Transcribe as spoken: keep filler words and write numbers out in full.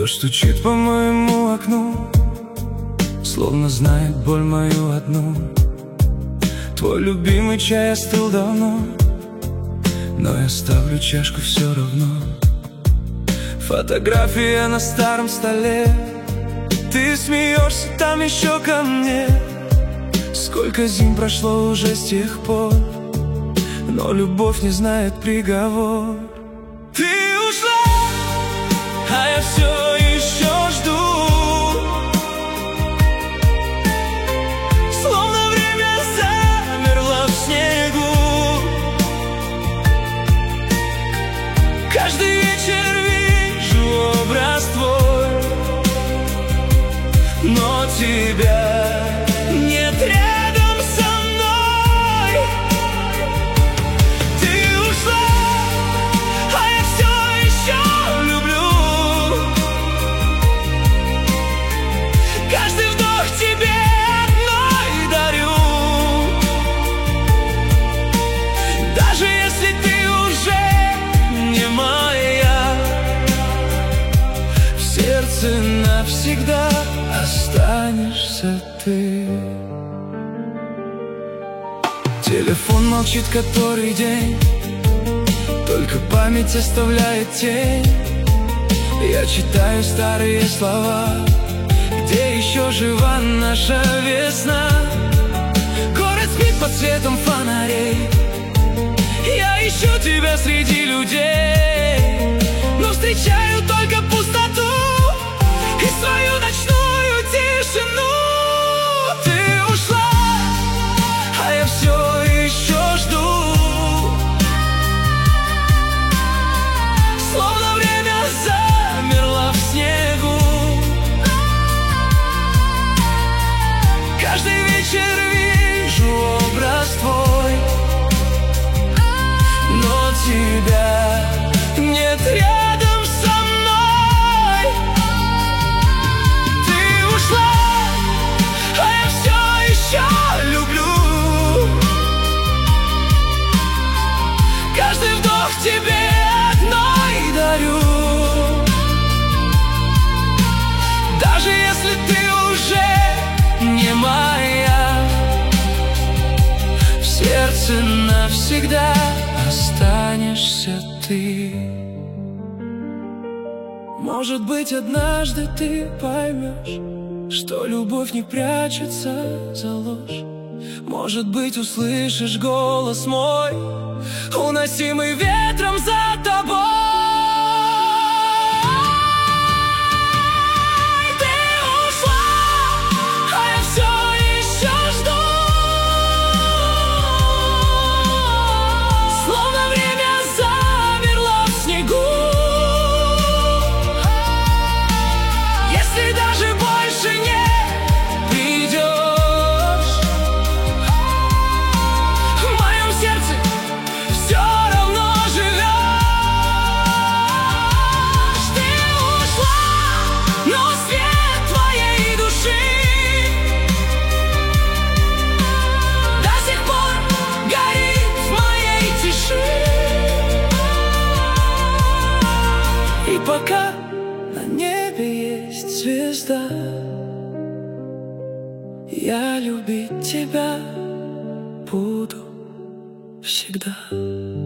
Дождь стучит по моему окну, словно знает боль мою одну. Твой любимый чай остыл давно, но я ставлю чашку все равно. Фотография на старом столе, ты смеешься там еще ко мне. Сколько зим прошло уже с тех пор, но любовь не знает приговор. Ты ушла, а я все еще жду, словно время замерло в снегу. Каждый вечер вижу образ твой, но тебя нет рядом со мной. Ты ушла, а я все еще люблю. Каждый вдох тебе одной дарю. Даже если ты уже не моя, в сердце навсегда останешься ты. Телефон молчит который день, только память оставляет тень. Я читаю старые слова, где еще жива наша весна. Город спит под светом фонарей, я ищу тебя среди людей, но встречаю только пустоту и свою ночную тишину. Ты ушла, а я все еще жду, словно время замерло в снегу. Каждый вечер вижу образ твой, но тебя нет рядом со мной. Ты ушла, а я все еще люблю. Каждый вдох тебе одной дарю. Даже если ты уже не моя, в сердце навсегда останешься ты. Может быть, однажды ты поймешь, что любовь не прячется за ложь. Может быть, услышишь голос мой, уносимый ветром за тобой. Ты ушла, а я все еще жду, словно время замерло в снегу. Если даже больше не придешь, в моем сердце все равно живешь. Ты ушла, но свет твоей души до сих пор горит в моей тиши. И пока на небе есть звезда, я любить тебя буду всегда.